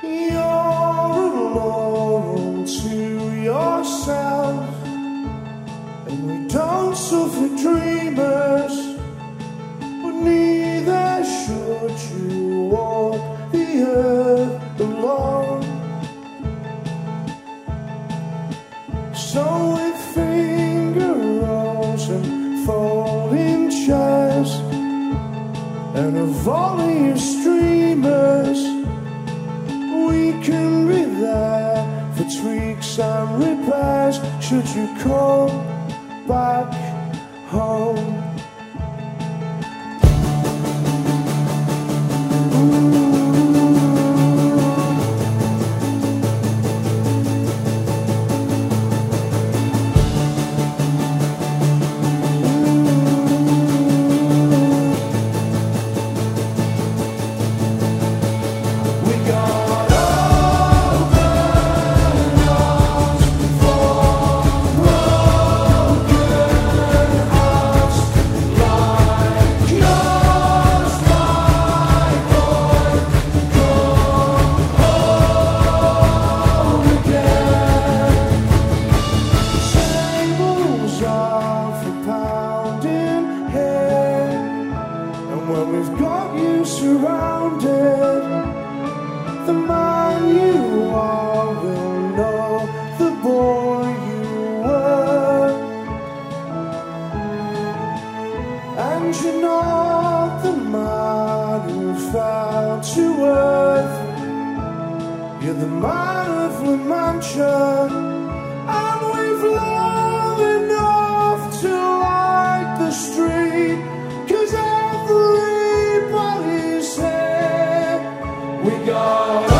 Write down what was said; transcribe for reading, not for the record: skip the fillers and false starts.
You're alone to yourself, and we don't suffer dreamers, but neither should you walk the earth alone. So with finger rolls and folding chairs and a volley of streamers, we can be there for tweaks and repairs should you come back home. When we've got you surrounded, the man you are will know the boy you were. And you're not the man who fell to earth, you're the man of La Mancha. And we've loved enough to light the street, 'cause everybody's here. We got